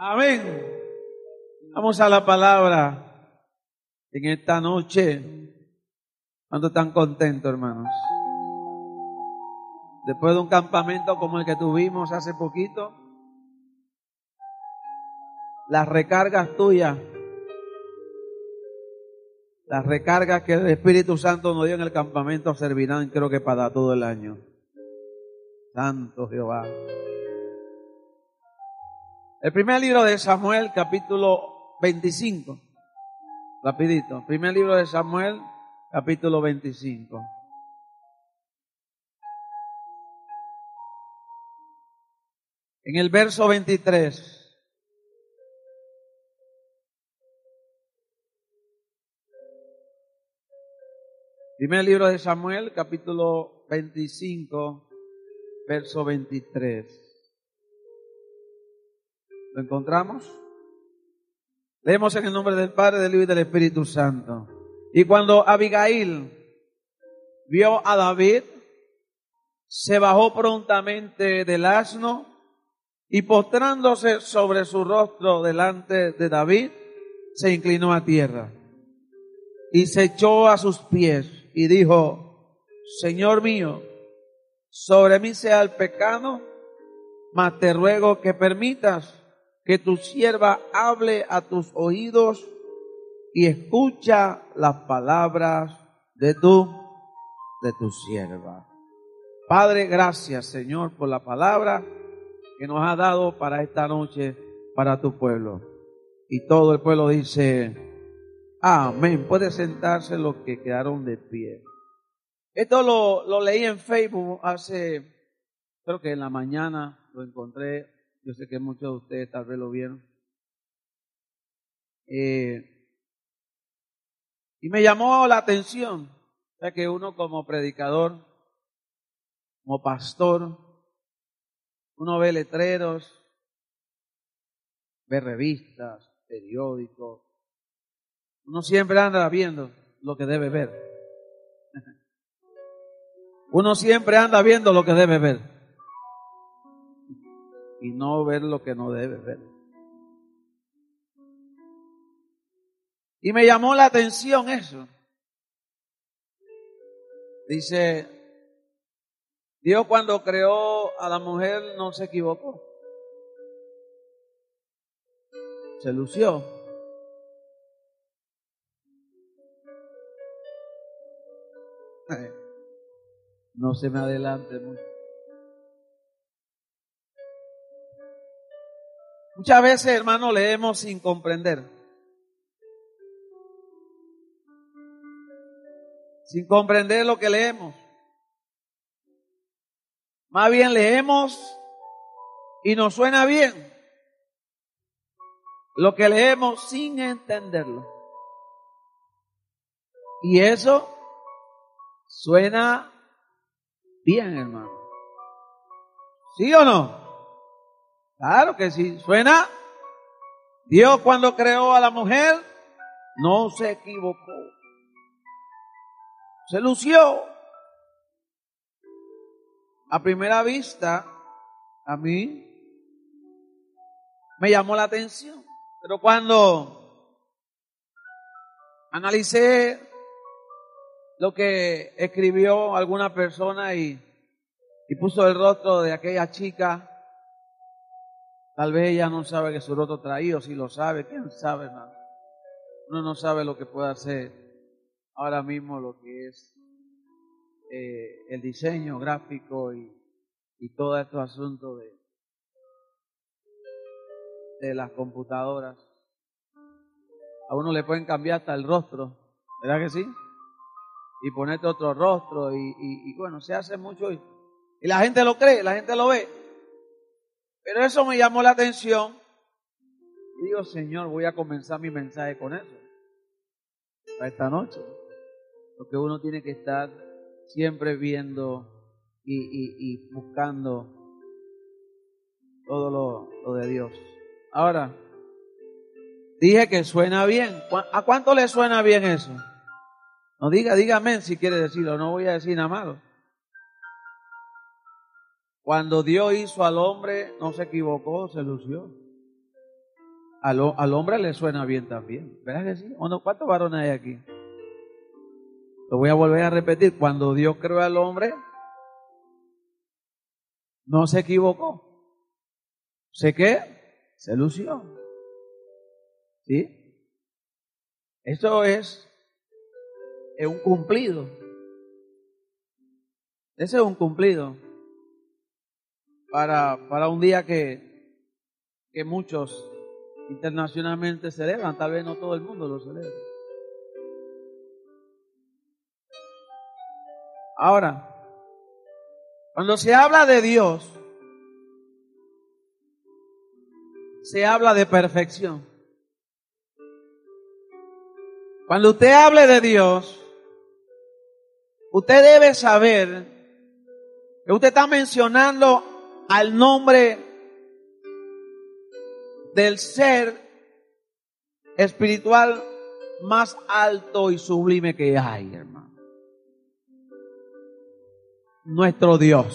Amén. Vamos a la palabra en esta noche. ¿Cuántos están contentos, hermanos? Después de un campamento como el que tuvimos hace poquito, las recargas tuyas, las recargas que el Espíritu Santo nos dio en el campamento servirán, creo que para todo el año. Santo Jehová. El primer libro de Samuel, capítulo 25. Rapidito. Primer libro de Samuel, capítulo 25. En el verso 23. Primer libro de Samuel, capítulo 25, verso 23. ¿Lo encontramos? Leemos en el nombre del Padre, del Hijo y del Espíritu Santo. Y cuando Abigail vio a David, se bajó prontamente del asno y postrándose sobre su rostro delante de David, se inclinó a tierra y se echó a sus pies y dijo: Señor mío, sobre mí sea el pecado, mas te ruego que permitas que tu sierva hable a tus oídos y escucha las palabras de tu sierva. Padre, gracias, Señor, por la palabra que nos ha dado para esta noche, para tu pueblo. Y todo el pueblo dice: amén. Puede sentarse los que quedaron de pie. Esto lo leí en Facebook hace, creo que en la mañana lo encontré. Yo sé que muchos de ustedes tal vez lo vieron. Y me llamó la atención, ya que uno como predicador, como pastor, uno ve letreros, ve revistas, periódicos. Uno siempre anda viendo lo que debe ver. Uno siempre anda viendo lo que debe ver. Y no ver lo que no debe ver. Y me llamó la atención eso. Dice, Dios cuando creó a la mujer no se equivocó. Se lució. No se me adelante mucho. Muchas veces, hermano, leemos sin comprender. Sin comprender lo que leemos. Más bien leemos y nos suena bien lo que leemos sin entenderlo. Y eso suena bien, hermano. ¿Sí o no? Claro que sí, suena. Dios cuando creó a la mujer no se equivocó. Se lució. A primera vista, a mí me llamó la atención. Pero cuando analicé lo que escribió alguna persona y puso el rostro de aquella chica, tal vez ella no sabe que su rostro traído, si lo sabe, quién sabe, hermano. Uno no sabe lo que puede hacer ahora mismo, lo que es el diseño gráfico y todo estos asuntos de las computadoras. A uno le pueden cambiar hasta el rostro, ¿verdad que sí? Y ponerte otro rostro y bueno, se hace mucho y la gente lo cree, la gente lo ve. Pero eso me llamó la atención y digo, Señor, voy a comenzar mi mensaje con eso para esta noche, porque uno tiene que estar siempre viendo y buscando todo lo de Dios. Ahora, dije que suena bien. ¿A cuánto le suena bien eso? No dígame si quiere decirlo, no voy a decir nada malo. Cuando Dios hizo al hombre, no se equivocó, se lució. Al hombre le suena bien también. ¿Verdad que sí? ¿O no? ¿Cuántos varones hay aquí? Lo voy a volver a repetir. Cuando Dios creó al hombre, no se equivocó. ¿Sé qué? Se lució. ¿Sí? Eso es un cumplido. Ese es un cumplido para un día que muchos internacionalmente celebran, tal vez no todo el mundo lo celebra. Ahora, cuando se habla de Dios, se habla de perfección. Cuando usted hable de Dios, usted debe saber que usted está mencionando al nombre del ser espiritual más alto y sublime que hay, hermano. Nuestro Dios.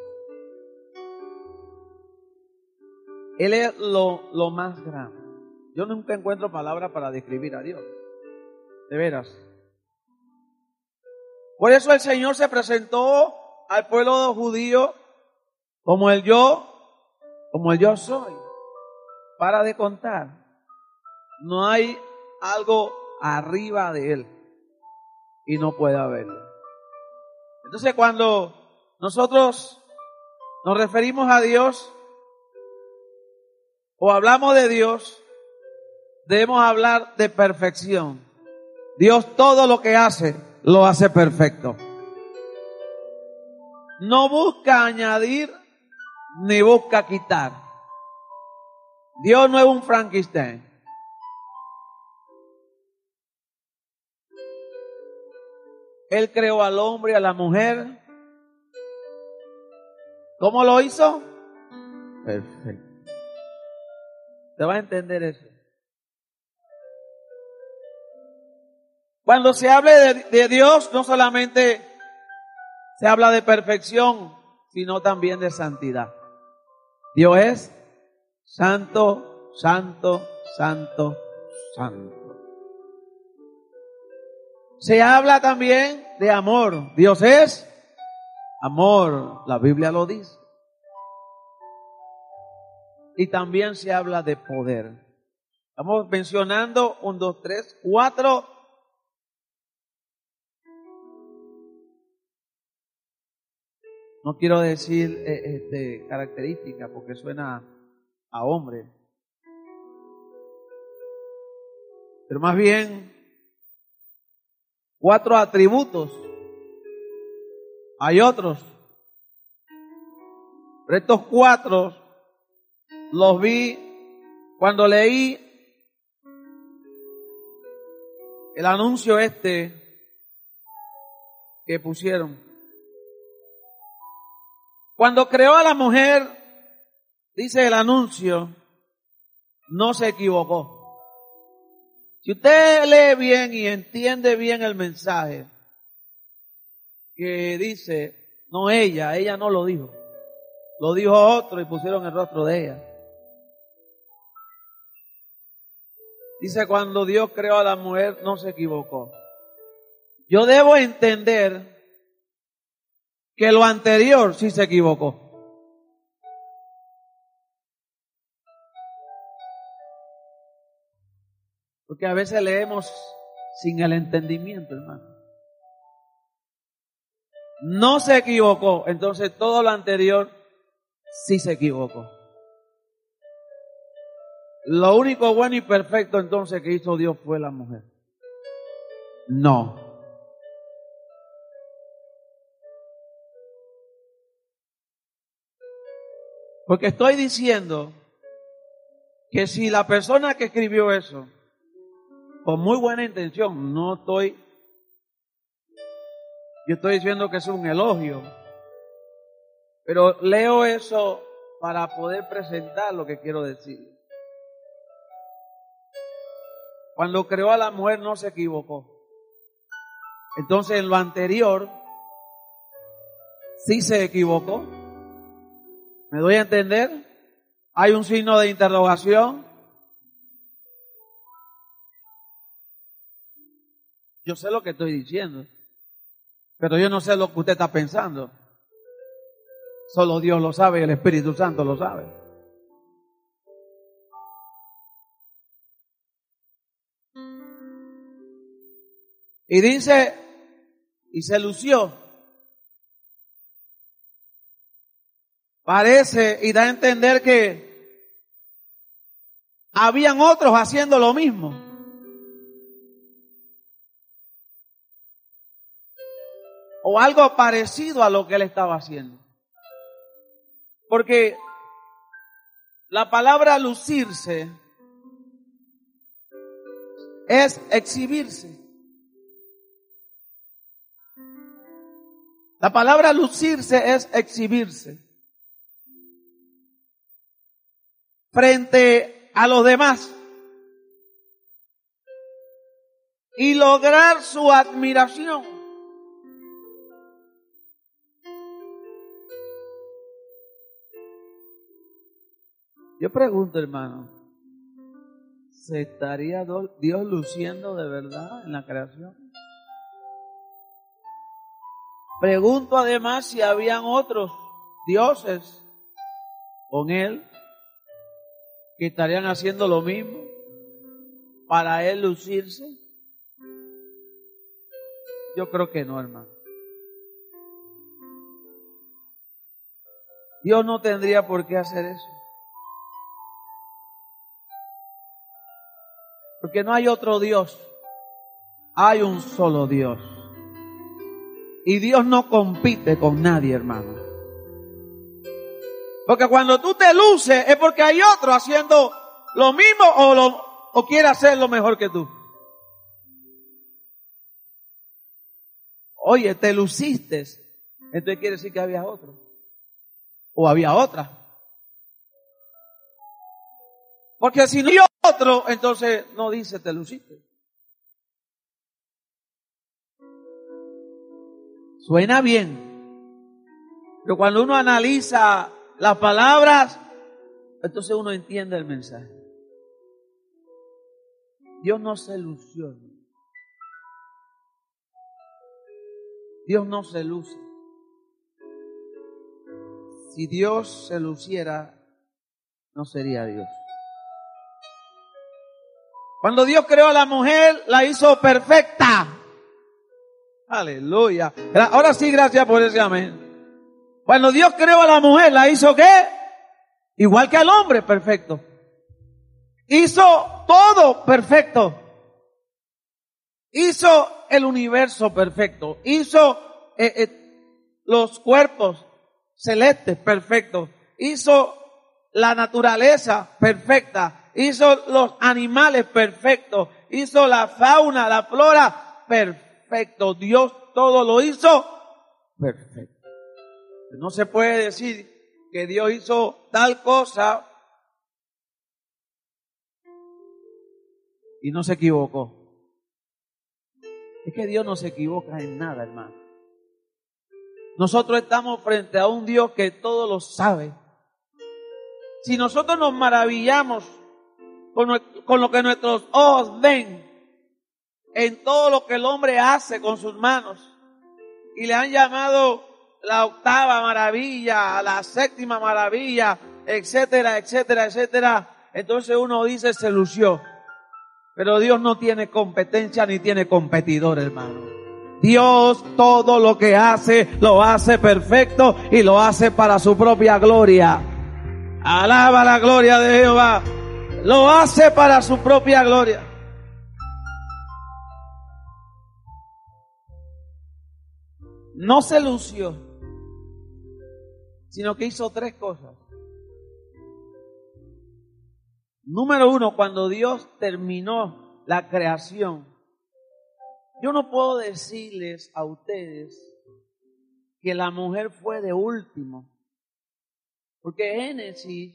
Él es lo más grande. Yo nunca encuentro palabras para describir a Dios. De veras. Por eso el Señor se presentó al pueblo judío como el yo soy. Para de contar. No hay algo arriba de Él y no puede haberlo. Entonces cuando nosotros nos referimos a Dios o hablamos de Dios, debemos hablar de perfección. Dios todo lo que hace, lo hace perfecto. No busca añadir ni busca quitar. Dios no es un Frankenstein. Él creó al hombre y a la mujer. ¿Cómo lo hizo? Perfecto. ¿Te va a entender eso? Cuando se hable de Dios, no solamente se habla de perfección, sino también de santidad. Dios es santo, santo, santo, santo. Se habla también de amor. Dios es amor. La Biblia lo dice. Y también se habla de poder. Estamos mencionando 1, 2, 3, 4. No quiero decir características porque suena a hombre. Pero más bien 4 atributos. Hay otros. Pero estos 4 los vi cuando leí el anuncio que pusieron. Cuando creó a la mujer, dice el anuncio, no se equivocó. Si usted lee bien y entiende bien el mensaje que dice, no ella no lo dijo otro y pusieron el rostro de ella. Dice, cuando Dios creó a la mujer, no se equivocó. Yo debo entender que lo anterior sí se equivocó. Porque a veces leemos sin el entendimiento, hermano. No se equivocó, entonces todo lo anterior sí se equivocó. Lo único bueno y perfecto entonces que hizo Dios fue la mujer. No. Porque estoy diciendo que si la persona que escribió eso, con muy buena intención, yo estoy diciendo que es un elogio, pero leo eso para poder presentar lo que quiero decir. Cuando creó a la mujer no se equivocó. Entonces en lo anterior sí se equivocó. ¿Me doy a entender? Hay un signo de interrogación. Yo sé lo que estoy diciendo, pero yo no sé lo que usted está pensando. Solo Dios lo sabe y el Espíritu Santo lo sabe. Y dice, y se lució. Parece y da a entender que habían otros haciendo lo mismo. O algo parecido a lo que él estaba haciendo. Porque la palabra lucirse es exhibirse. La palabra lucirse es exhibirse frente a los demás y lograr su admiración. Yo pregunto, hermano, ¿se estaría Dios luciendo de verdad en la creación? Pregunto además si habían otros dioses con él que estarían haciendo lo mismo para él lucirse. Yo creo que no, hermano. Dios no tendría por qué hacer eso. Porque no hay otro Dios. Hay un solo Dios. Y Dios no compite con nadie, hermano. Porque cuando tú te luces es porque hay otro haciendo lo mismo o quiere hacerlo mejor que tú. Oye, te luciste. Entonces quiere decir que había otro. O había otra. Porque si no hay otro, entonces no dice te luciste. Suena bien. Pero cuando uno analiza las palabras, entonces uno entiende el mensaje. Dios no se lució. Dios no se luce. Si Dios se luciera, no sería Dios. Cuando Dios creó a la mujer, la hizo perfecta. Aleluya. Ahora sí, gracias por ese amén. Cuando Dios creó a la mujer, la hizo ¿qué? Igual que al hombre, perfecto. Hizo todo perfecto. Hizo el universo perfecto. Hizo los cuerpos celestes perfectos. Hizo la naturaleza perfecta. Hizo los animales perfectos. Hizo la fauna, la flora perfecto. Dios todo lo hizo perfecto. No se puede decir que Dios hizo tal cosa y no se equivocó. Es que Dios no se equivoca en nada, hermano. Nosotros estamos frente a un Dios que todo lo sabe. Si nosotros nos maravillamos con lo que nuestros ojos ven, en todo lo que el hombre hace con sus manos, y le han llamado la octava maravilla, la séptima maravilla, etcétera, etcétera, etcétera, entonces uno dice se lució. Pero Dios no tiene competencia ni tiene competidor, hermano. Dios todo lo que hace, lo hace perfecto y lo hace para su propia gloria. Alaba la gloria de Jehová. Lo hace para su propia gloria. No se lució, sino que hizo tres cosas. Número uno, cuando Dios terminó la creación, yo no puedo decirles a ustedes que la mujer fue de último, porque Génesis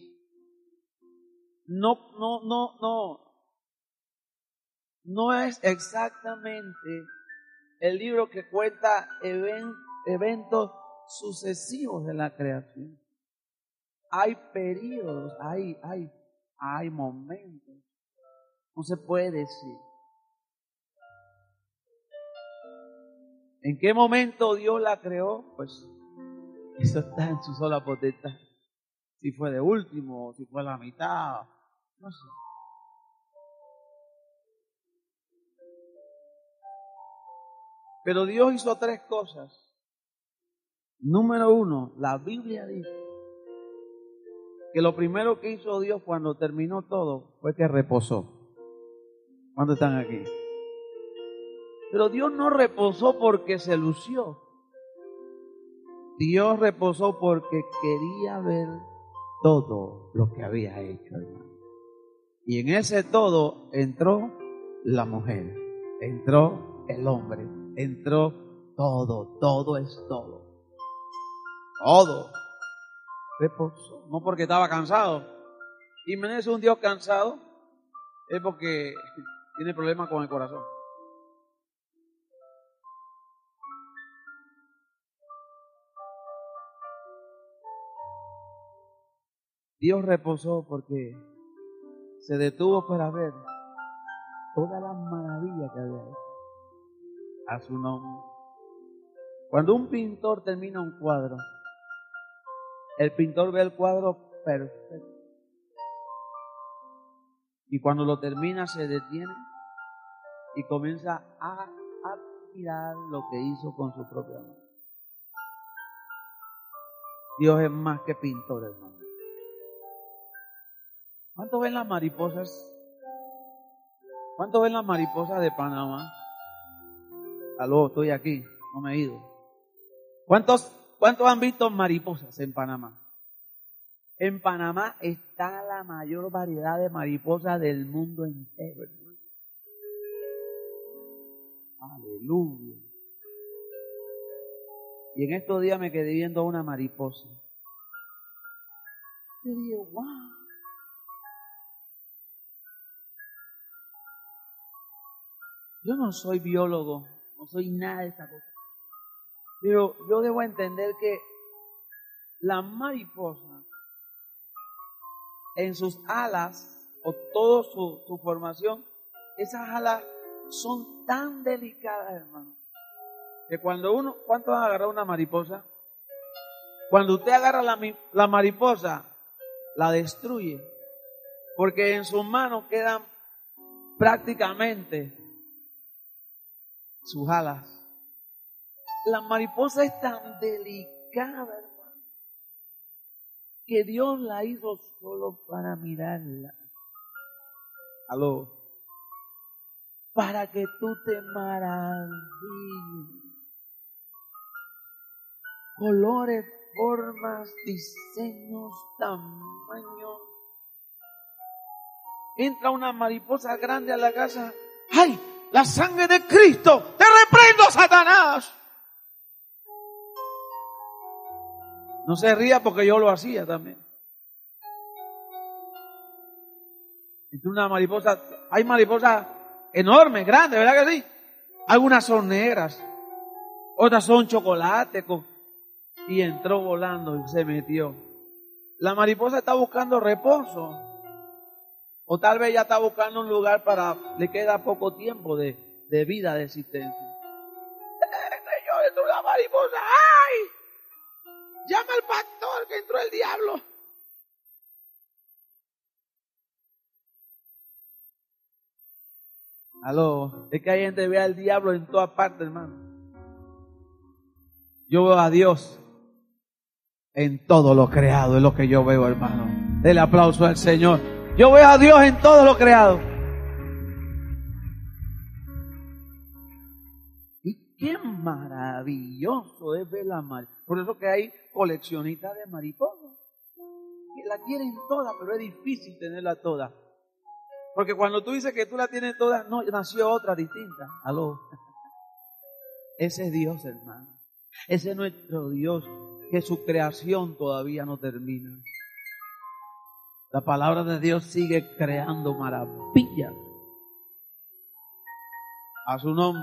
no es exactamente el libro que cuenta eventos sucesivos de la creación. Hay periodos, hay momentos. No se puede decir. ¿En qué momento Dios la creó? Pues eso está en su sola potestad. Si fue de último, si fue a la mitad, no sé. Pero Dios hizo tres cosas. Número uno, la Biblia dice que lo primero que hizo Dios cuando terminó todo fue que reposó. ¿Cuántos están aquí? Pero Dios no reposó porque se lució. Dios reposó porque quería ver todo lo que había hecho, hermano. Y en ese todo entró la mujer, entró el hombre, entró todo, todo es todo. Todo. Reposó, no porque estaba cansado. Y me es un Dios cansado, es porque tiene problemas con el corazón. Dios reposó porque se detuvo para ver todas las maravillas que había hecho a su nombre. Cuando un pintor termina un cuadro, el pintor ve el cuadro perfecto. Y cuando lo termina se detiene y comienza a admirar lo que hizo con su propia mano. Dios es más que pintor, hermano. ¿Cuántos ven las mariposas? ¿Cuántos ven las mariposas de Panamá? Aló, estoy aquí, no me he ido. ¿Cuántos han visto mariposas en Panamá? En Panamá está la mayor variedad de mariposas del mundo entero, hermano. Aleluya. Y en estos días me quedé viendo una mariposa. Yo dije, wow. Yo no soy biólogo, no soy nada de esa cosa. Pero yo debo entender que la mariposa, en sus alas, o toda su formación, esas alas son tan delicadas, hermano, que ¿cuánto van a agarrar una mariposa? Cuando usted agarra la mariposa, la destruye, porque en sus manos quedan prácticamente sus alas. La mariposa es tan delicada, hermano, que Dios la hizo solo para mirarla. Aló. Para que tú te maravilles. Colores, formas, diseños, tamaños. Entra una mariposa grande a la casa. ¡Ay! La sangre de Cristo. ¡Te reprendo, Satanás! No se ría porque yo lo hacía también. Entra una mariposa. Hay mariposas enormes, grandes, ¿verdad que sí? Algunas son negras. Otras son chocolate. Y entró volando y se metió. La mariposa está buscando reposo. O tal vez ya está buscando un lugar le queda poco tiempo de vida, de existencia. Señor, entró una mariposa. ¡Ay! Llama al pastor que entró el diablo. Aló, es que hay gente que ve al diablo en todas partes, hermano. Yo veo a Dios en todo lo creado, es lo que yo veo, hermano. Dele aplauso al Señor. Yo veo a Dios en todo lo creado. Y qué maravilloso es ver la mariposa. Por eso que hay coleccionistas de mariposas que la quieren todas, pero es difícil tenerla todas. Porque cuando tú dices que tú la tienes todas, no, nació otra distinta. Aló. Ese es Dios, hermano. Ese es nuestro Dios, que su creación todavía no termina. La palabra de Dios sigue creando maravillas a su nombre.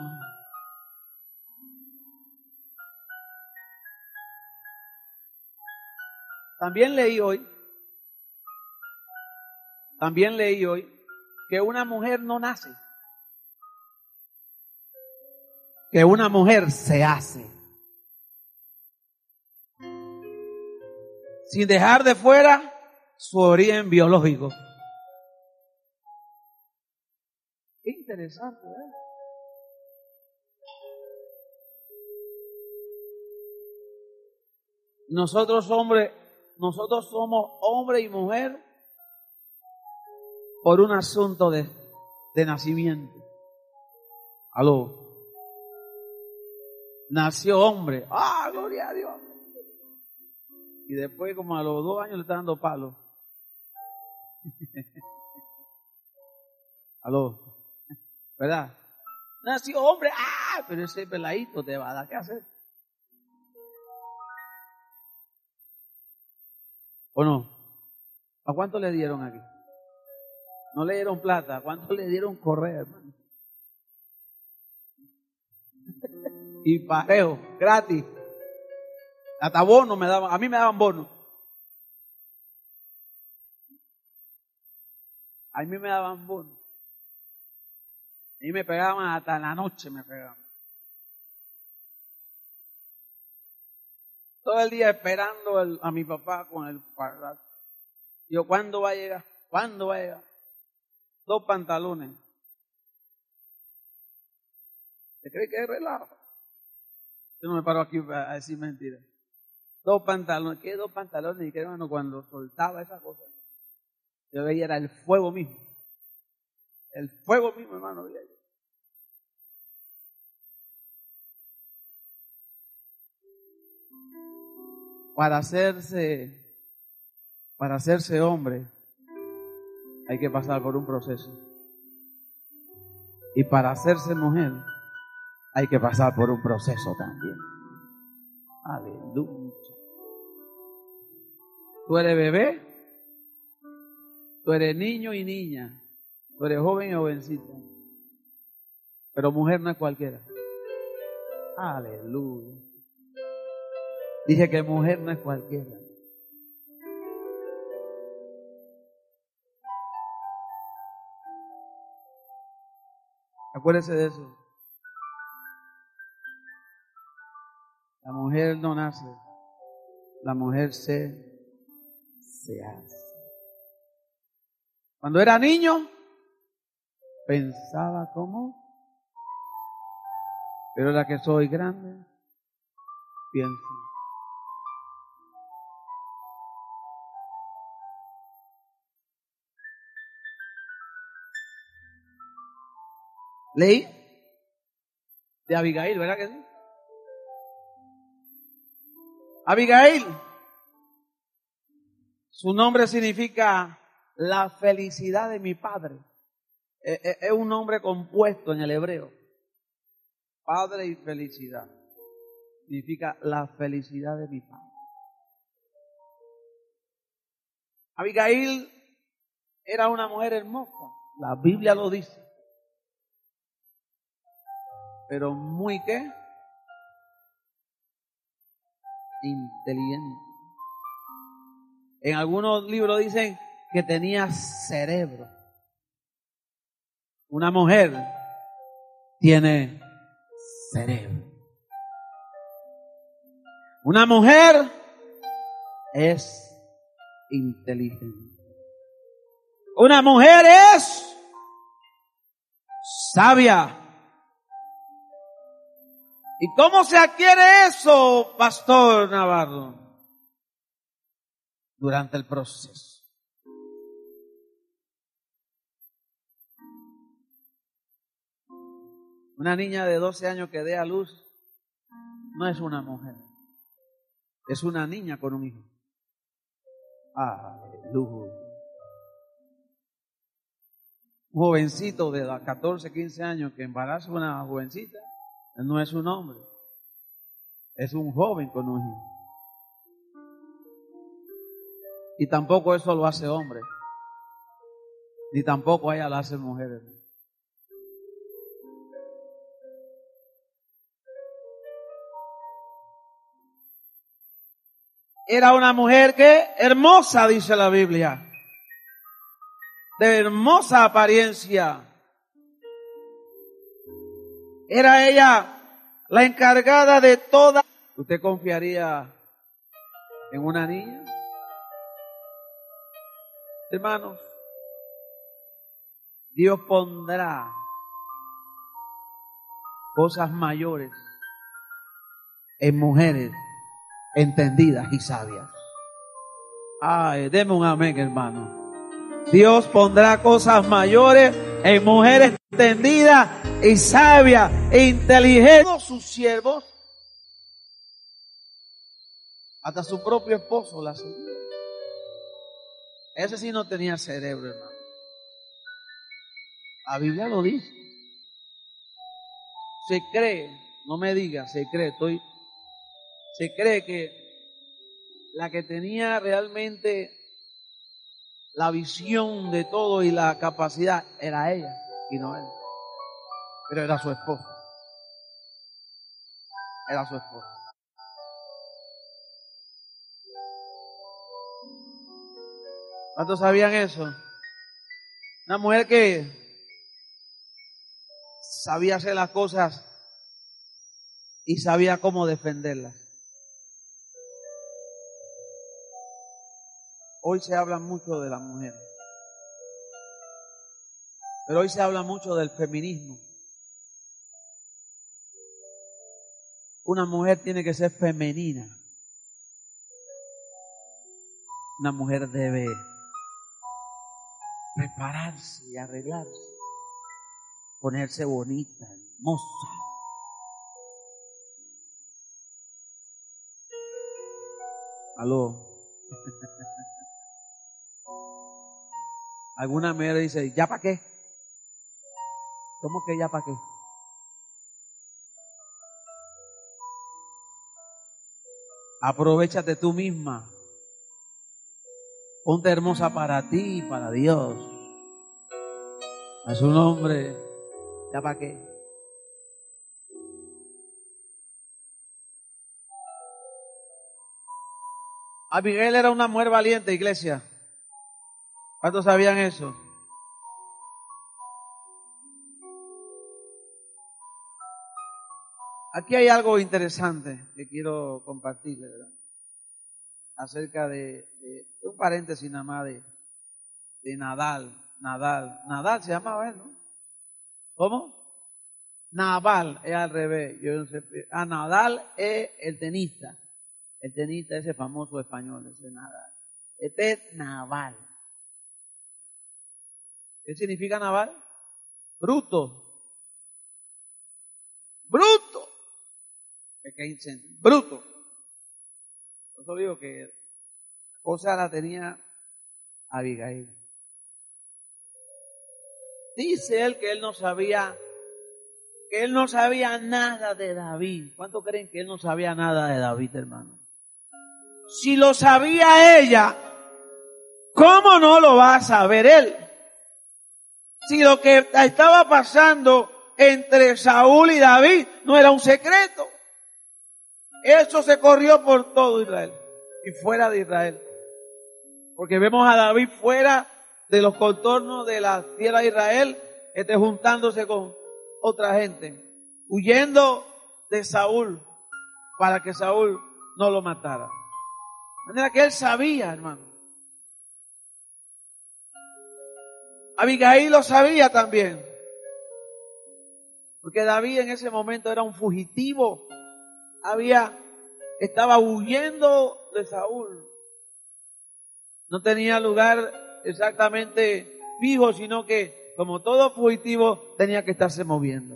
También leí hoy que una mujer no nace. que una mujer se hace. Sin dejar de fuera su origen biológico. Qué interesante, ¿eh? Nosotros somos hombre y mujer por un asunto de nacimiento. Aló. Nació hombre. ¡Ah, gloria a Dios! Y después, como a los 2 años, le está dando palo. Aló. ¿Verdad? Nació hombre. ¡Ah! Pero ese peladito te va a dar qué hacer. ¿O no? ¿A cuánto le dieron aquí? No le dieron plata. ¿A cuánto le dieron correr, hermano? Y parejo, gratis. Hasta bono me daban. A mí me daban bono. A mí me daban bono. Y me pegaban hasta en la noche, me pegaban. Todo el día esperando a mi papá con el parral. Yo, ¿cuándo va a llegar? ¿Cuándo va a llegar? 2 pantalones. ¿Te crees que es relajo? Yo no me paro aquí a decir mentiras. 2 pantalones. ¿Qué 2 pantalones? Y que hermano, cuando soltaba esa cosa, yo veía era el fuego mismo. El fuego mismo, hermano, veía yo. Para hacerse hombre, hay que pasar por un proceso. Y para hacerse mujer, hay que pasar por un proceso también. Aleluya. Tú eres bebé, tú eres niño y niña, tú eres joven y jovencita. Pero mujer no es cualquiera. Aleluya. Dije que mujer no es cualquiera. Acuérdese de eso. La mujer no nace, la mujer se hace. Cuando era niño, pensaba como, pero ahora que soy grande, pienso. Leí de Abigail, ¿verdad que sí? Abigail, su nombre significa la felicidad de mi padre. Es un nombre compuesto en el hebreo. Padre y felicidad. Significa la felicidad de mi padre. Abigail era una mujer hermosa. La Biblia lo dice. Pero muy ¿qué? Inteligente. En algunos libros dicen que tenía cerebro. Una mujer tiene cerebro. Una mujer es inteligente. Una mujer es sabia. ¿Y cómo se adquiere eso, Pastor Navarro? Durante el proceso. Una niña de 12 años que dé a luz no es una mujer. Es una niña con un hijo. Aleluya. Un jovencito de 14, 15 años que embaraza a una jovencita, no es un hombre. Es un joven con un hijo. Y tampoco eso lo hace hombre. Ni tampoco a ella lo hace mujer. Era una mujer que hermosa, dice la Biblia. De hermosa apariencia. Era ella la encargada de toda. ¿Usted confiaría en una niña? Hermanos, Dios pondrá cosas mayores en mujeres entendidas y sabias. Ay, deme un amén, hermano. Dios pondrá cosas mayores en mujeres entendidas y sabias e inteligentes. Todos sus siervos, hasta su propio esposo la seguía. Ese sí no tenía cerebro, hermano. La Biblia lo dice. Se cree, no me diga, se cree que la que tenía realmente la visión de todo y la capacidad era ella y no él. Pero era su esposo. Era su esposo. ¿Cuántos sabían eso? Una mujer que sabía hacer las cosas y sabía cómo defenderlas. Hoy se habla mucho de la mujer, pero hoy se habla mucho del feminismo. Una mujer tiene que ser femenina. Una mujer debe prepararse y arreglarse, ponerse bonita, hermosa. Aló. Alguna mujer dice, ¿ya para qué? ¿Cómo que ya para qué? Aprovéchate tú misma. Ponte hermosa para ti y para Dios. A su nombre. ¿Ya para qué? Abigail era una mujer valiente, iglesia. ¿Cuántos sabían eso? Aquí hay algo interesante que quiero compartir, ¿verdad? Acerca de un paréntesis nada más de Nadal. Nadal se llamaba él, ¿no? ¿Cómo? Naval, es al revés. Yo no sé. Nadal es el tenista. El tenista ese famoso español, ese Nadal. Este es Naval. ¿Qué significa Naval? Bruto. Bruto. Es que hay bruto. Por eso digo que la cosa la tenía Abigail. Dice él que él no sabía nada de David. ¿Cuánto creen que él no sabía nada de David, hermano? Si lo sabía ella, ¿cómo no lo va a saber él? Si lo que estaba pasando entre Saúl y David no era un secreto. Eso se corrió por todo Israel y fuera de Israel. Porque vemos a David fuera de los contornos de la tierra de Israel, juntándose con otra gente, huyendo de Saúl para que Saúl no lo matara. De manera que él sabía, hermano. Abigail lo sabía también. Porque David en ese momento era un fugitivo. Estaba huyendo de Saúl. No tenía lugar exactamente fijo, sino que como todo fugitivo tenía que estarse moviendo.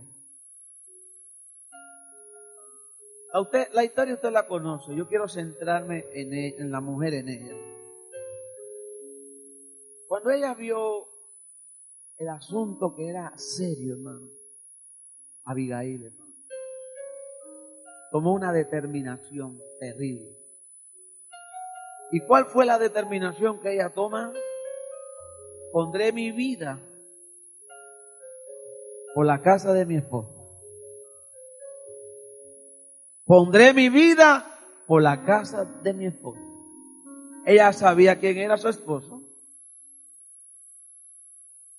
La historia usted la conoce. Yo quiero centrarme en la mujer, en ella. Cuando ella vio el asunto que era serio, hermano, Abigail, hermano, tomó una determinación terrible. ¿Y cuál fue la determinación que ella toma? Pondré mi vida por la casa de mi esposo. Pondré mi vida por la casa de mi esposo. Ella sabía quién era su esposo,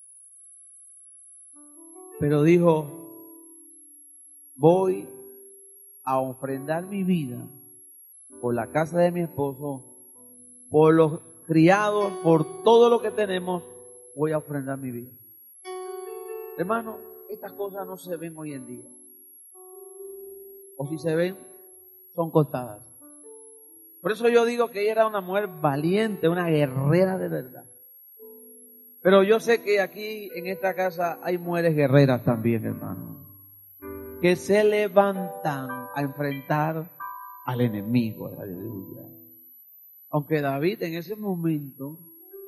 pero dijo, voy a ofrendar mi vida por la casa de mi esposo, por los criados, por todo lo que tenemos, voy a ofrendar mi vida. Hermano, estas cosas no se ven hoy en día. O si se ven, son contadas. Por eso yo digo que ella era una mujer valiente, una guerrera de verdad. Pero yo sé que aquí en esta casa hay mujeres guerreras también, hermano, que se levantan a enfrentar al enemigo. Aleluya. Aunque David en ese momento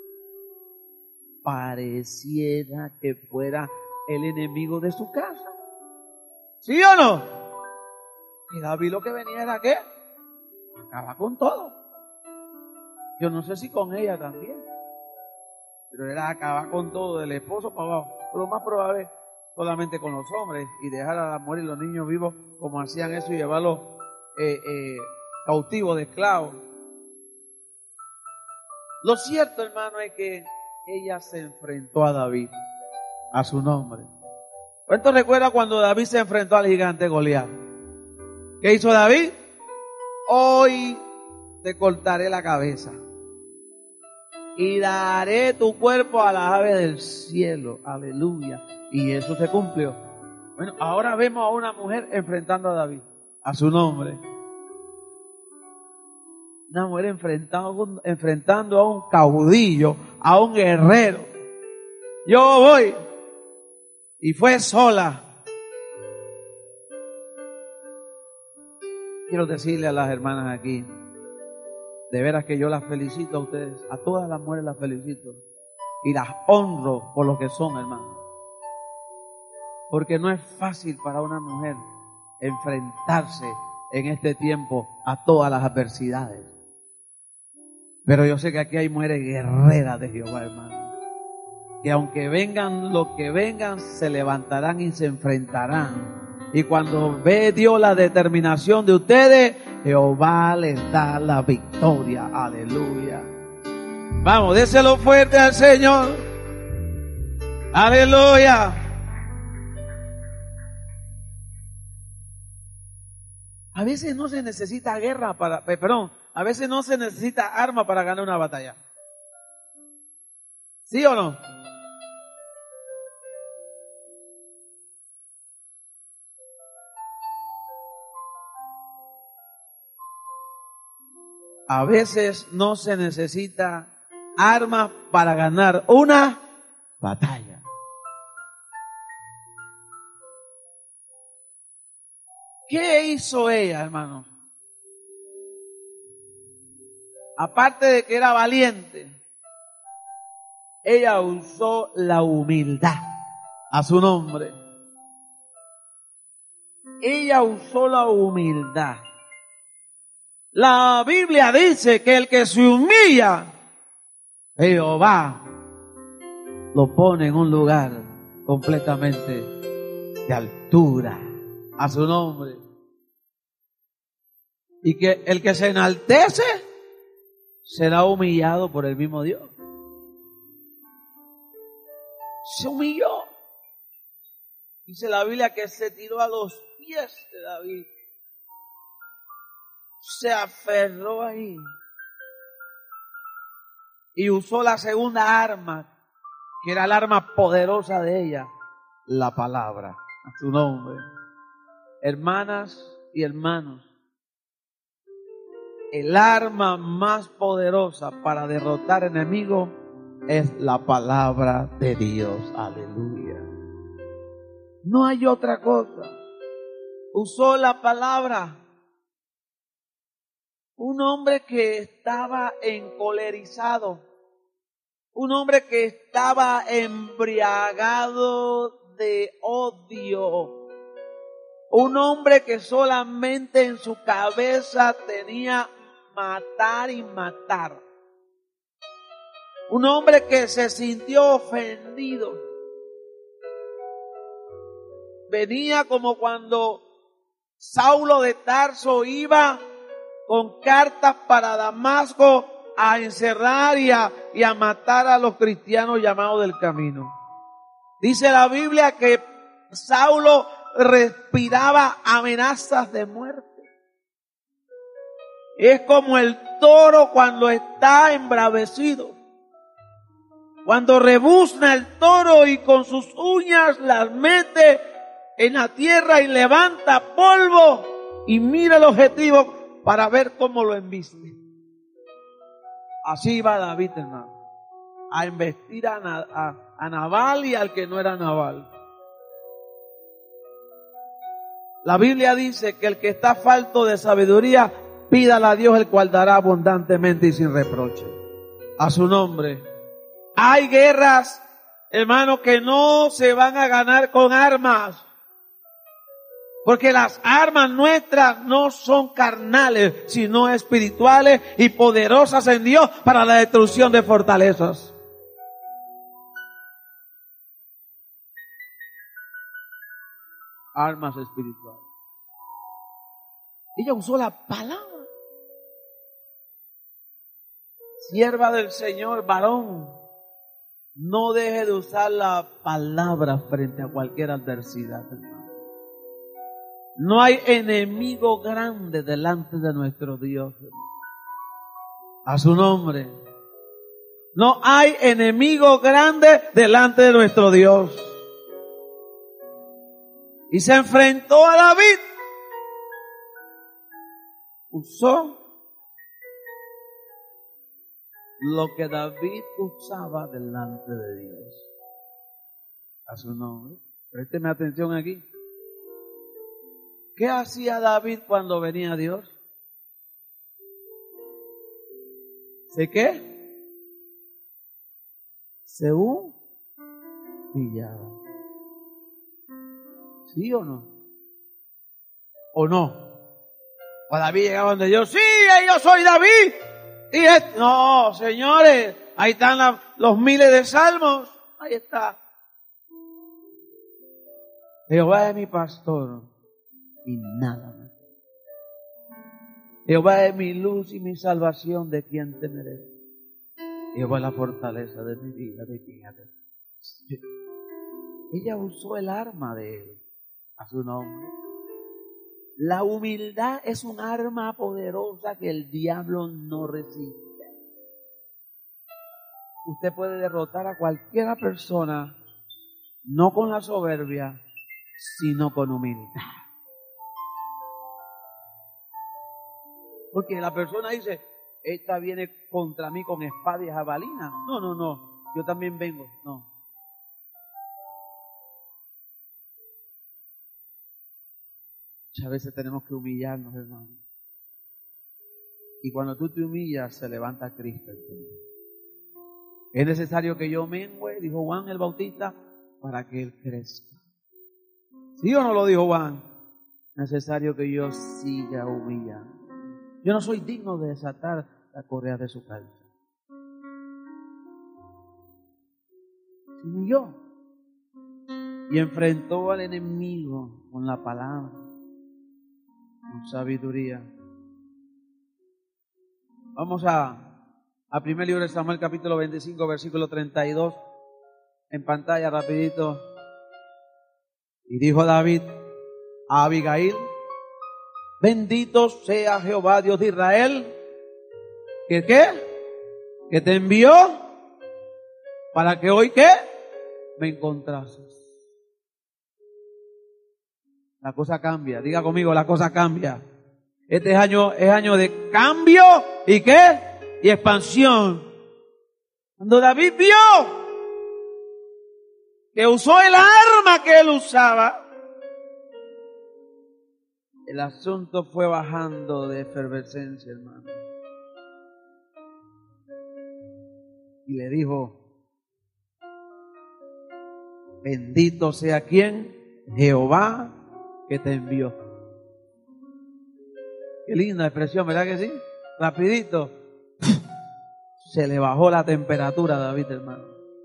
pareciera que fuera el enemigo de su casa. ¿Sí o no? Y David lo que venía era ¿qué? Acaba con todo. Yo no sé si con ella también, pero era acabar con todo, del esposo para abajo. Pero lo más probable solamente con los hombres y dejar a la mujer y los niños vivos como hacían eso y llevarlos cautivos de esclavos. Lo cierto, hermano, es que ella se enfrentó a David, a su nombre. ¿Cuánto recuerda cuando David se enfrentó al gigante Goliat? ¿Qué hizo David? Hoy te cortaré la cabeza y daré tu cuerpo a las aves del cielo. Aleluya. Y eso se cumplió. Bueno, ahora vemos a una mujer enfrentando a David, a su nombre. Una mujer enfrentando a un caudillo, a un guerrero. Yo voy. Y fue sola. Quiero decirle a las hermanas aquí, de veras que yo las felicito a ustedes, a todas las mujeres las felicito y las honro por lo que son, hermanos. Porque no es fácil para una mujer enfrentarse en este tiempo a todas las adversidades. Pero yo sé que aquí hay mujeres guerreras de Jehová, hermano, que aunque vengan lo que vengan, se levantarán y se enfrentarán. Y cuando ve Dios la determinación de ustedes, Jehová les da la victoria. Aleluya. Vamos, déselo fuerte al Señor. Aleluya. A veces no se necesita guerra a veces no se necesita arma para ganar una batalla. ¿Sí o no? A veces no se necesita armas para ganar una batalla. ¿Qué hizo ella, hermano? Aparte de que era valiente, ella usó la humildad a su nombre. Ella usó la humildad. La Biblia dice que el que se humilla, Jehová lo pone en un lugar completamente de altura a su nombre. Y que el que se enaltece será humillado por el mismo Dios. Se humilló. Dice la Biblia que se tiró a los pies de David. Se aferró ahí. Y usó la segunda arma, que era el arma poderosa de ella, la palabra, a su nombre. Hermanas y hermanos, el arma más poderosa para derrotar enemigos es la palabra de Dios. Aleluya. No hay otra cosa. Usó la palabra. Un hombre que estaba encolerizado, un hombre que estaba embriagado de odio, un hombre que solamente en su cabeza tenía matar y matar, un hombre que se sintió ofendido. Venía como cuando Saulo de Tarso iba con cartas para Damasco a encerrar y a matar a los cristianos llamados del camino. Dice la Biblia que Saulo respiraba amenazas de muerte. Es como el toro cuando está embravecido. Cuando rebuzna el toro y con sus uñas las mete en la tierra y levanta polvo y mira el objetivo para ver cómo lo embiste. Así va David, hermano, a embestir a Nabal y al que no era Nabal. La Biblia dice que el que está falto de sabiduría, pídala a Dios, el cual dará abundantemente y sin reproche. A su nombre. Hay guerras, hermano, que no se van a ganar con armas. Porque las armas nuestras no son carnales, sino espirituales y poderosas en Dios para la destrucción de fortalezas. Armas espirituales. Ella usó la palabra. Sierva del Señor, varón, no deje de usar la palabra frente a cualquier adversidad, hermano. No hay enemigo grande delante de nuestro Dios, hermano. A su nombre. No hay enemigo grande delante de nuestro Dios. Y se enfrentó a David. Usó lo que David usaba delante de Dios. A su nombre. Présteme atención aquí. ¿Qué hacía David cuando venía Dios? ¿Se qué? Se humillaba. ¿Sí o no? ¿O no? O David llegaba donde Dios, sí, yo soy David. Y no, señores, ahí están los miles de salmos. Ahí está. Jehová es mi pastor y nada más. Jehová es mi luz y mi salvación, ¿de quién temeré? Jehová es la fortaleza de mi vida, ¿de quién temeré? Ella usó el arma de él, a su nombre. La humildad es un arma poderosa que el diablo no resiste. Usted puede derrotar a cualquier persona, no con la soberbia, sino con humildad. Porque la persona dice, esta viene contra mí con espada y jabalina. No, yo también vengo. No. Muchas veces tenemos que humillarnos, hermano. Y cuando tú te humillas, se levanta Cristo en ti. Es necesario que yo mengüe, dijo Juan el Bautista, para que Él crezca. ¿Sí o no lo dijo Juan? Necesario que yo siga humillando. Yo no soy digno de desatar la correa de su calza. Se humilló y enfrentó al enemigo con la palabra, con sabiduría. Vamos a primer libro de Samuel, capítulo 25, versículo 32, en pantalla rapidito. Y dijo David a Abigail, bendito sea Jehová Dios de Israel, que ¿qué? Que te envió para que hoy ¿qué? Me encontrases. La cosa cambia, diga conmigo, la cosa cambia. Este es año de cambio y ¿qué? Y expansión. Cuando David vio que usó el arma que él usaba, el asunto fue bajando de efervescencia, hermano. Y le dijo, bendito sea quien, Jehová que te envió. Qué linda expresión, ¿verdad que sí? Rapidito. Se le bajó la temperatura a David, hermano.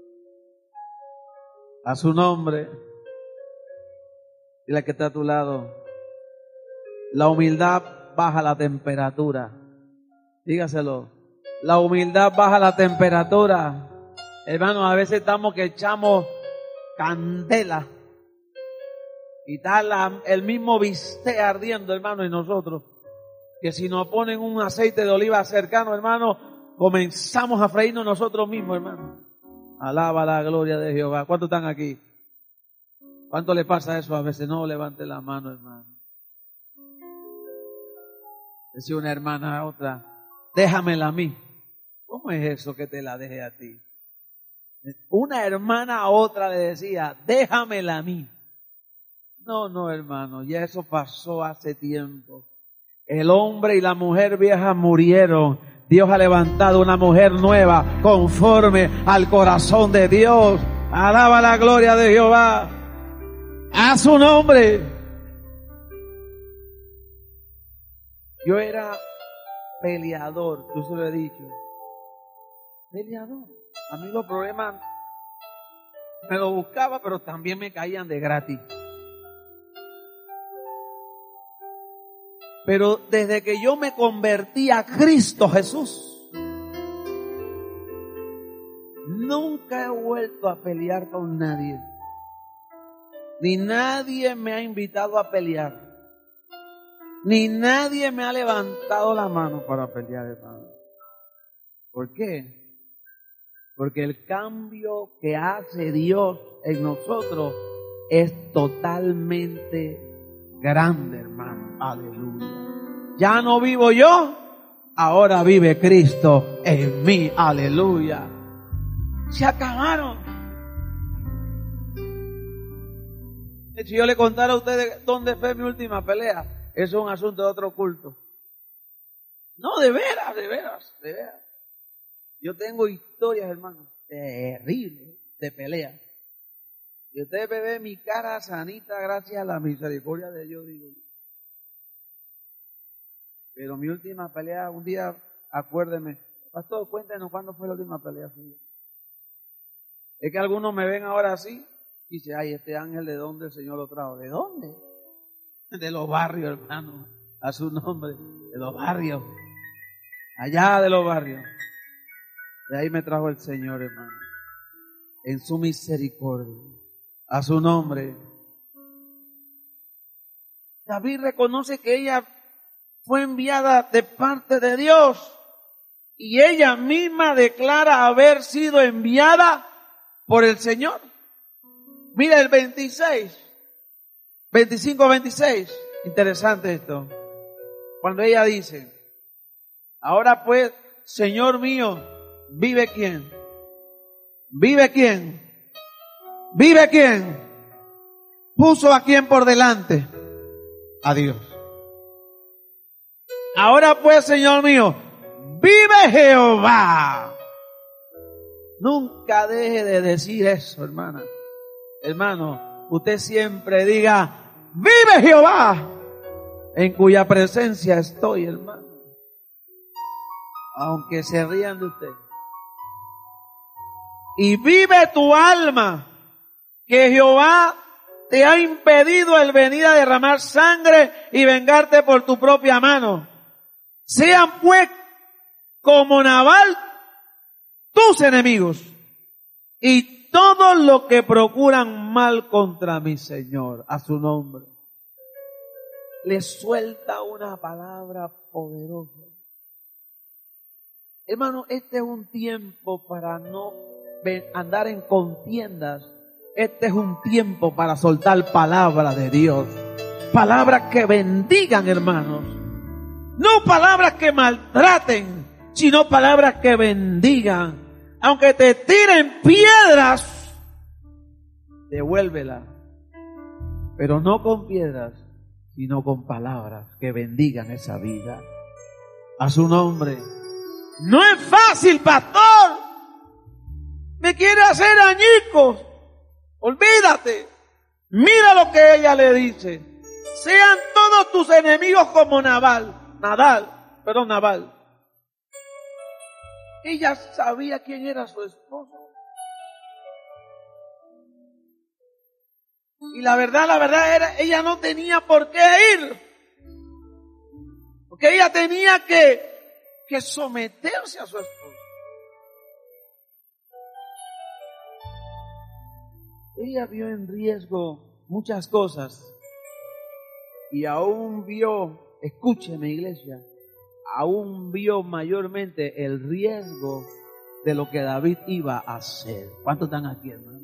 A su nombre. Dile que está a tu lado. La humildad baja la temperatura. Dígaselo. La humildad baja la temperatura. Hermano, a veces estamos que echamos candela. Y está el mismo bistec ardiendo, hermano, en nosotros. que si nos ponen un aceite de oliva cercano, hermano, comenzamos a freírnos nosotros mismos, hermano. Alaba la gloria de Jehová. ¿Cuántos están aquí? ¿Cuánto le pasa eso a veces? No levante la mano, hermano. Decía una hermana a otra, déjamela a mí. ¿Cómo es eso que te la deje a ti? Una hermana a otra le decía, déjamela a mí. No, hermano, ya eso pasó hace tiempo. El hombre y la mujer vieja murieron. Dios ha levantado una mujer nueva conforme al corazón de Dios. Alaba la gloria de Jehová. A su nombre. Yo era peleador, yo se lo he dicho. Peleador. A mí los problemas me los buscaba, pero también me caían de gratis. Pero desde que yo me convertí a Cristo Jesús, nunca he vuelto a pelear con nadie. Ni nadie me ha invitado a pelear. Ni nadie me ha levantado la mano para pelear, hermano. ¿Por qué? Porque el cambio que hace Dios en nosotros es totalmente grande, hermano. Aleluya. Ya no vivo yo, ahora vive Cristo en mí. Aleluya. Se acabaron. Si yo le contara a ustedes dónde fue mi última pelea, eso es un asunto de otro culto. No, de veras. Yo tengo historias, hermano, terribles de pelea. Y ustedes ven mi cara sanita gracias a la misericordia de Dios, digo. Pero mi última pelea, un día, acuérdeme, pastor, cuéntenos cuándo fue la última pelea suya. Es que algunos me ven ahora así, y dicen, ay, este ángel, ¿de dónde el Señor lo trajo? ¿De dónde? De los barrios, hermano, a su nombre, de los barrios, allá de los barrios. De ahí me trajo el Señor, hermano, en su misericordia, a su nombre. David reconoce que ella fue enviada de parte de Dios y ella misma declara haber sido enviada por el Señor. Mira el 25-26, interesante esto. Cuando ella dice, ahora pues, Señor mío, ¿vive quién? ¿Vive quién? ¿Vive quién? ¿Puso a quién por delante? A Dios. Ahora pues, Señor mío, vive Jehová. Nunca deje de decir eso, hermana. Hermano, usted siempre diga, vive Jehová, en cuya presencia estoy, hermano. Aunque se rían de usted. Y vive tu alma, que Jehová te ha impedido el venir a derramar sangre y vengarte por tu propia mano. Sean pues como Nabal tus enemigos y todos los que procuran mal contra mi Señor. A su nombre. Le suelta una palabra poderosa. Hermano, este es un tiempo para no andar en contiendas. Este es un tiempo para soltar palabras de Dios. Palabras que bendigan, hermanos. No palabras que maltraten, sino palabras que bendigan. Aunque te tiren piedras, devuélvelas. Pero no con piedras, sino con palabras que bendigan esa vida. A su nombre. No es fácil, pastor. Me quiere hacer añicos. Olvídate. Mira lo que ella le dice. Sean todos tus enemigos como Nabal. Nabal. Ella sabía quién era su esposo. Y la verdad era, ella no tenía por qué ir. Porque ella tenía que someterse a su esposo. Ella vio en riesgo muchas cosas. Y aún vio, escúcheme iglesia, aún vio mayormente el riesgo de lo que David iba a hacer. ¿Cuántos están aquí, hermano?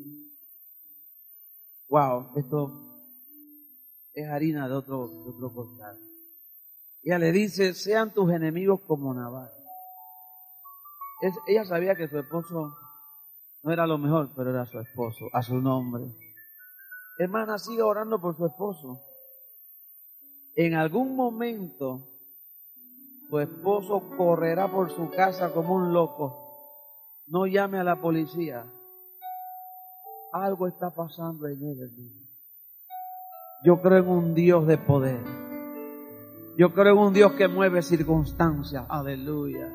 Wow, esto es harina de otro costal. Ella le dice, sean tus enemigos como Nabal. Ella sabía que su esposo no era lo mejor, pero era su esposo, a su nombre. Hermana, siga orando por su esposo. En algún momento, tu esposo correrá por su casa como un loco. No llame a la policía. Algo está pasando en él, hermano. Yo creo en un Dios de poder. Yo creo en un Dios que mueve circunstancias. Aleluya.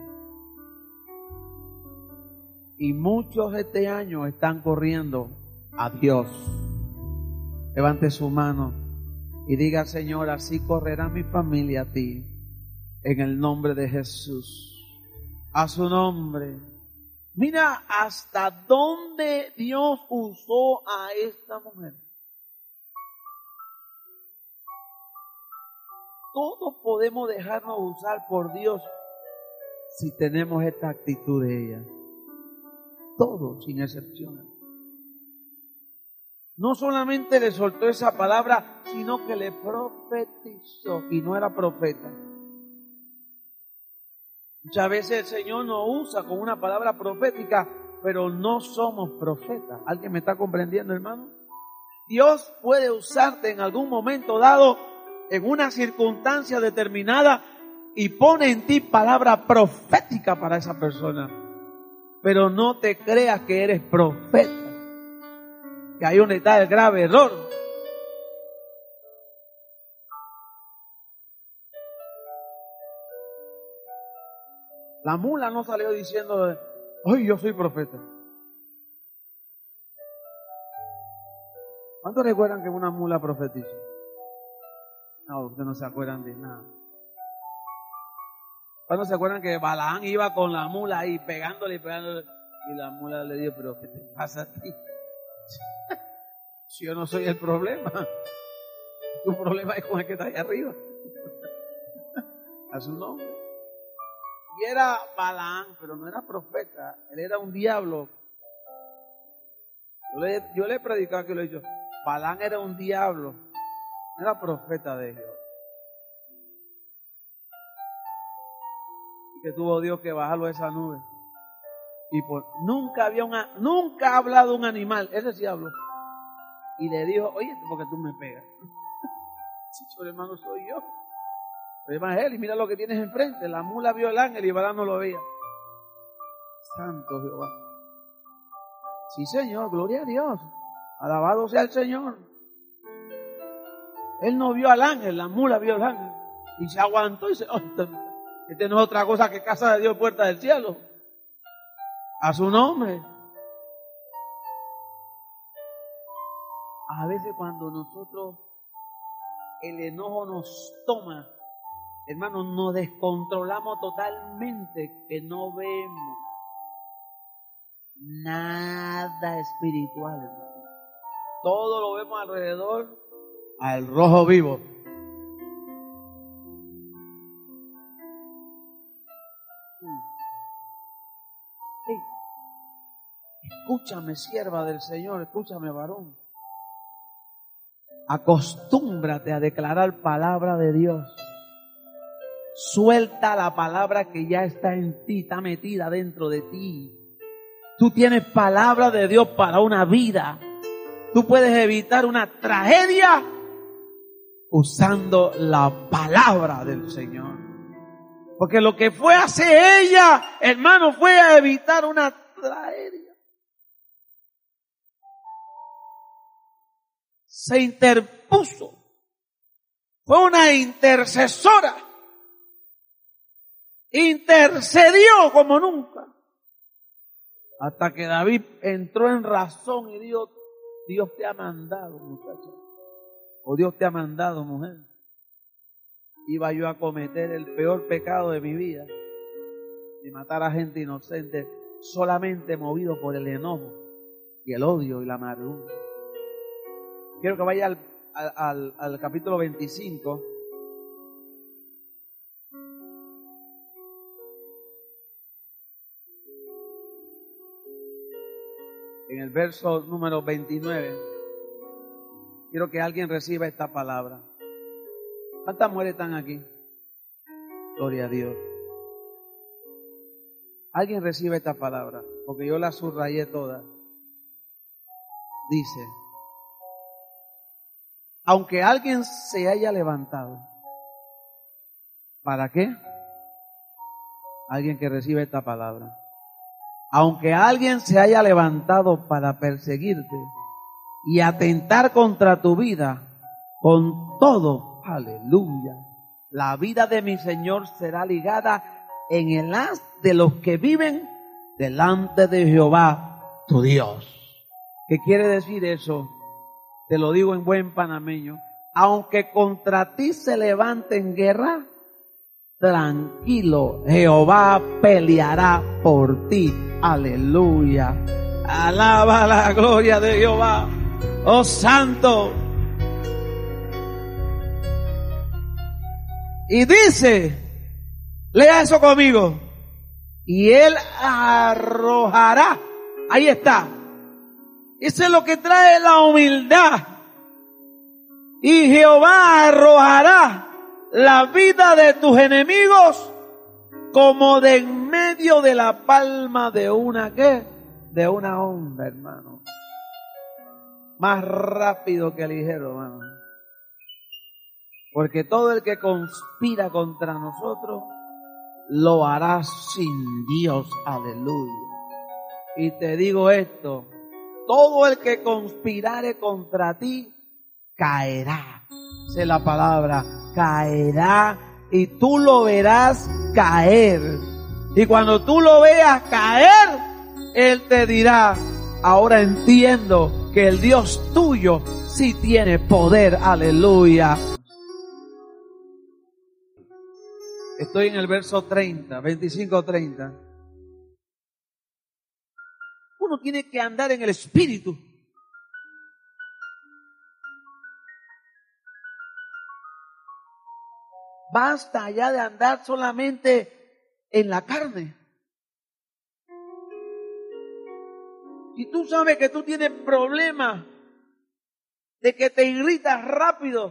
Y muchos este año están corriendo a Dios. Levante su mano y diga, Señor, así correrá mi familia a ti. En el nombre de Jesús. A su nombre. Mira hasta dónde Dios usó a esta mujer. Todos podemos dejarnos usar por Dios si tenemos esta actitud de ella. Todos, sin excepción. No solamente le soltó esa palabra, sino que le profetizó y no era profeta. Muchas veces el Señor nos usa con una palabra profética, pero no somos profetas. ¿Alguien me está comprendiendo, hermano? Dios puede usarte en algún momento dado, en una circunstancia determinada, y pone en ti palabra profética para esa persona. Pero no te creas que eres profeta. Que ahí donde está el grave error. La mula no salió diciendo, ¡ay, yo soy profeta! ¿Cuántos recuerdan que una mula profetiza? No, ustedes no se acuerdan de nada. ¿Cuántos se acuerdan que Balaán iba con la mula ahí pegándole y pegándole? Y la mula le dijo, ¿pero qué te pasa a ti? Si yo no soy el problema. Tu problema es con el que está ahí arriba. A su nombre. Y era Balaán, pero no era profeta. Él era un diablo. Yo le he predicado que lo he dicho. Balaán era un diablo. No era profeta de Dios. Y que tuvo Dios que bajarlo de esa nube. Y nunca ha hablado un animal. Ese sí habló. Y le dijo, oye, porque tú me pegas. Si su hermano soy yo. El hermano es él, y mira lo que tienes enfrente. La mula vio el ángel y Balaam no lo veía. Santo Jehová. Sí, Señor, gloria a Dios. Alabado sea el Señor. Él no vio al ángel, la mula vio al ángel. Y se aguantó y dice, oh, este no es otra cosa que casa de Dios, puerta del cielo. A su nombre. A veces cuando nosotros el enojo nos toma, hermano, nos descontrolamos totalmente, que no vemos nada espiritual, hermano. Todo lo vemos alrededor al rojo vivo. Sí. Escúchame, sierva del Señor, escúchame, varón. Acostúmbrate a declarar palabra de Dios. Suelta la palabra que ya está en ti, está metida dentro de ti. Tú tienes palabra de Dios para una vida. Tú puedes evitar una tragedia usando la palabra del Señor. Porque lo que fue hacer ella, hermano, fue a evitar una tragedia. Se interpuso. Fue una intercesora. Intercedió como nunca. Hasta que David entró en razón y dijo, Dios te ha mandado, muchacha. O Dios te ha mandado, mujer. Iba yo a cometer el peor pecado de mi vida. De matar a gente inocente solamente movido por el enojo y el odio y la amargura. Quiero que vaya al capítulo 25. el verso número 29, quiero que alguien reciba esta palabra. ¿Cuántas mujeres están aquí? Gloria a Dios. Alguien recibe esta palabra, porque yo la subrayé toda. Dice, aunque alguien se haya levantado, ¿para qué? Alguien que recibe esta palabra. Aunque alguien se haya levantado para perseguirte y atentar contra tu vida, con todo, aleluya, la vida de mi Señor será ligada en el haz de los que viven delante de Jehová, tu Dios. ¿Qué quiere decir eso? Te lo digo en buen panameño. Aunque contra ti se levante en guerra, tranquilo, Jehová peleará por ti. Aleluya. Alaba la gloria de Jehová. Oh santo. Y dice, lea eso conmigo. Y él arrojará. Ahí está. Eso es lo que trae la humildad. Y Jehová arrojará la vida de tus enemigos como de en medio de la palma de una, ¿qué? De una onda, hermano. Más rápido que ligero, hermano. Porque todo el que conspira contra nosotros lo hará sin Dios. Aleluya. Y te digo esto, todo el que conspirare contra ti caerá. Esa es la palabra, caerá, y tú lo verás caer. Y cuando tú lo veas caer, Él te dirá, ahora entiendo que el Dios tuyo sí tiene poder. Aleluya. Estoy en el verso 30, 25-30. Uno tiene que andar en el Espíritu. Basta ya de andar solamente en la carne. Y tú sabes que tú tienes problemas de que te irritas rápido,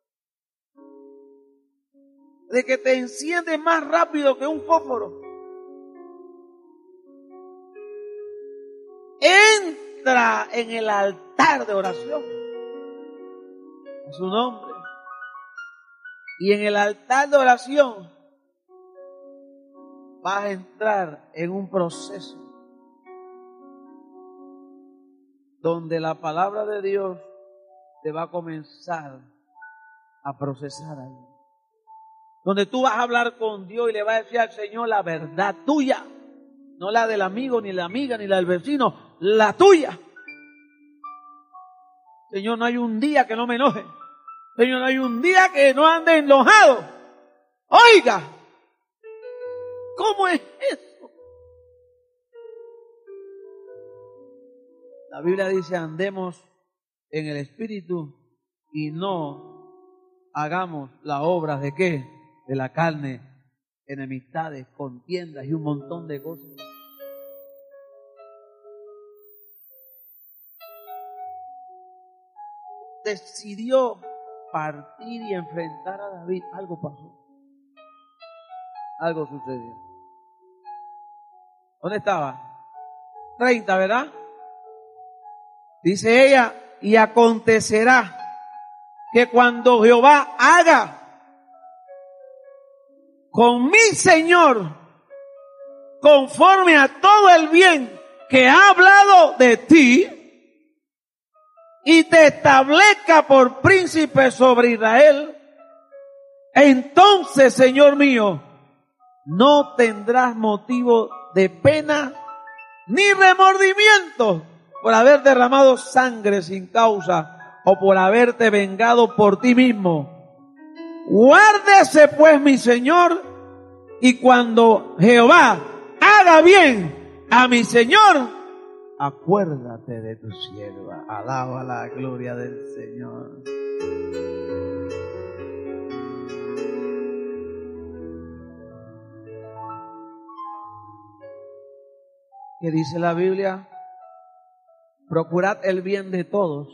de que te enciendes más rápido que un fósforo. Entra en el altar de oración en su nombre. Y en el altar de oración vas a entrar en un proceso donde la palabra de Dios te va a comenzar a procesar ahí. Donde tú vas a hablar con Dios y le vas a decir al Señor la verdad tuya. No la del amigo, ni la amiga, ni la del vecino, la tuya. Señor, no hay un día que no me enoje. Señor, no hay un día que no ande enojado. Oiga, ¿cómo es eso? La Biblia dice, andemos en el Espíritu y no hagamos las obras de ¿qué? De la carne, enemistades, contiendas y un montón de cosas. Decidió partir y enfrentar a David. Algo pasó. Algo sucedió. ¿Dónde estaba? 30, ¿verdad? Dice ella, y acontecerá que cuando Jehová haga con mi Señor conforme a todo el bien que ha hablado de ti y te establezca por príncipe sobre Israel, entonces, Señor mío, no tendrás motivo de pena ni remordimiento por haber derramado sangre sin causa o por haberte vengado por ti mismo. Guárdese pues mi Señor, y cuando Jehová haga bien a mi Señor, acuérdate de tu sierva. Alaba la gloria del Señor. ¿Qué dice la Biblia? procurad el bien de todos.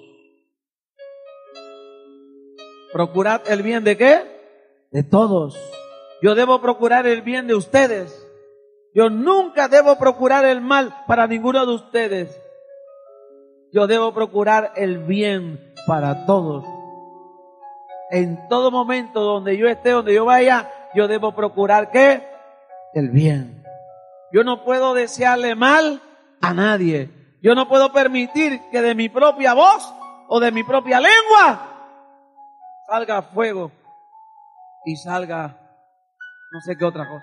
¿Procurad el bien de qué? De todos. Yo debo procurar el bien de ustedes. Yo nunca debo procurar el mal para ninguno de ustedes. Yo debo procurar el bien para todos. En todo momento donde yo esté, donde yo vaya, yo debo procurar ¿qué? El bien. Yo no puedo desearle mal a nadie. Yo no puedo permitir que de mi propia voz o de mi propia lengua salga fuego y salga no sé qué otra cosa.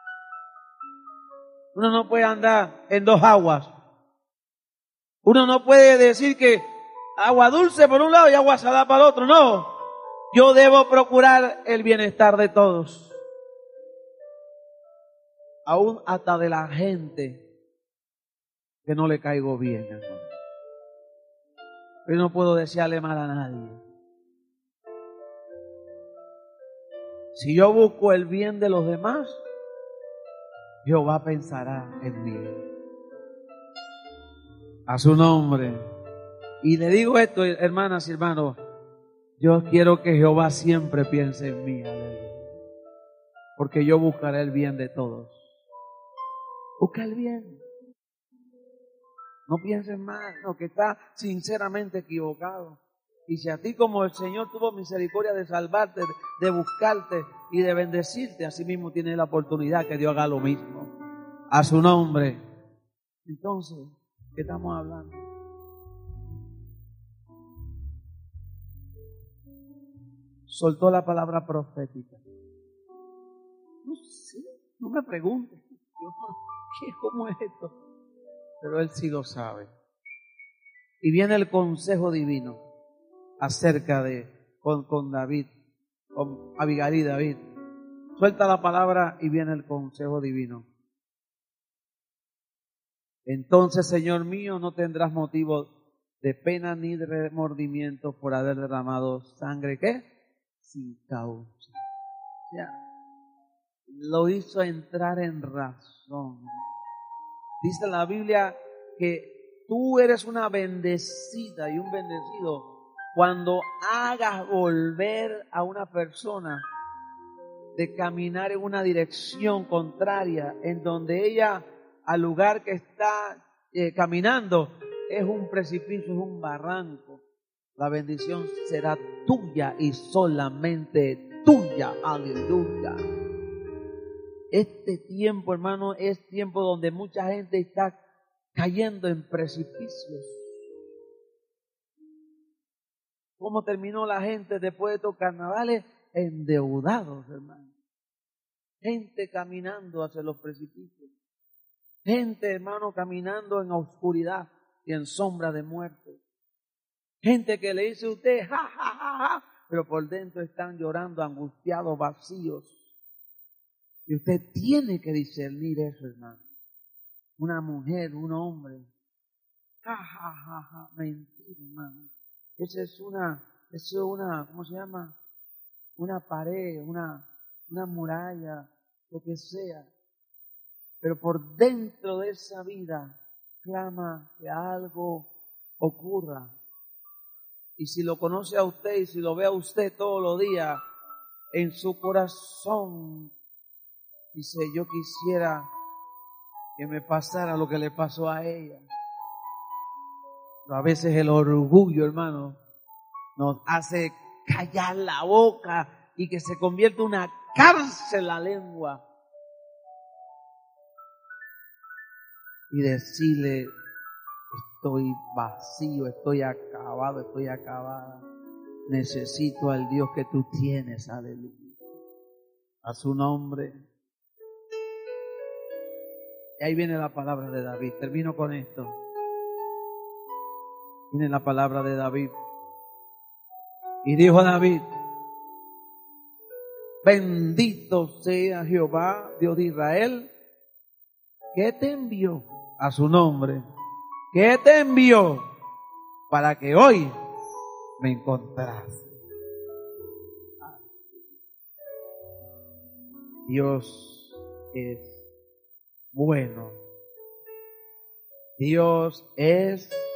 Uno no puede andar en dos aguas. Uno no puede decir que agua dulce por un lado y agua salada para el otro. No. Yo debo procurar el bienestar de todos. Aún hasta de la gente que no le caigo bien, hermano. Yo no puedo desearle mal a nadie. Si yo busco el bien de los demás, Jehová pensará en mí. A su nombre. Y le digo esto, hermanas y hermanos, yo quiero que Jehová siempre piense en mí, aleluya. Porque yo buscaré el bien de todos. Busca el bien. No pienses mal, no, que está sinceramente equivocado. Y si a ti como el Señor tuvo misericordia de salvarte, de buscarte y de bendecirte, así mismo tienes la oportunidad que Dios haga lo mismo. A su nombre. Entonces, ¿qué estamos hablando? Soltó la palabra profética. No sé, no me preguntes. ¿Cómo es esto? Pero él sí lo sabe. Y viene el consejo divino acerca de, con David, con Abigail y David. Suelta la palabra y viene el consejo divino. Entonces, Señor mío, no tendrás motivo de pena ni de remordimiento por haber derramado sangre, ¿qué? Sin causa. Ya. Lo hizo entrar en razón. Dice la Biblia que tú eres una bendecida y un bendecido cuando hagas volver a una persona de caminar en una dirección contraria, en donde ella, al lugar que está caminando, es un precipicio, es un barranco. La bendición será tuya y solamente tuya. Aleluya. Este tiempo, hermano, es tiempo donde mucha gente está cayendo en precipicios. ¿Cómo terminó la gente después de estos carnavales? Endeudados, hermano. Gente caminando hacia los precipicios. Gente, hermano, caminando en oscuridad y en sombra de muerte. Gente que le dice a usted, ja, ja, ja, ja, pero por dentro están llorando, angustiados, vacíos. Y usted tiene que discernir eso, hermano. Una mujer, un hombre. Ja, ja, ja, ja. Mentira, hermano. Esa es una, ¿cómo se llama? Una pared, una muralla, lo que sea. Pero por dentro de esa vida clama que algo ocurra. Y si lo conoce a usted y si lo ve a usted todos los días, en su corazón dice, yo quisiera que me pasara lo que le pasó a ella. Pero a veces el orgullo, hermano, nos hace callar la boca y que se convierte en una cárcel la lengua. Y decirle, estoy vacío, estoy acabado, estoy acabada. Necesito al Dios que tú tienes, aleluya. A su nombre. Y ahí viene la palabra de David. Termino con esto. Viene la palabra de David. Y dijo David, bendito sea Jehová, Dios de Israel, que te envió a su nombre, que te envió para que hoy me encontrase. Dios es bueno. Dios es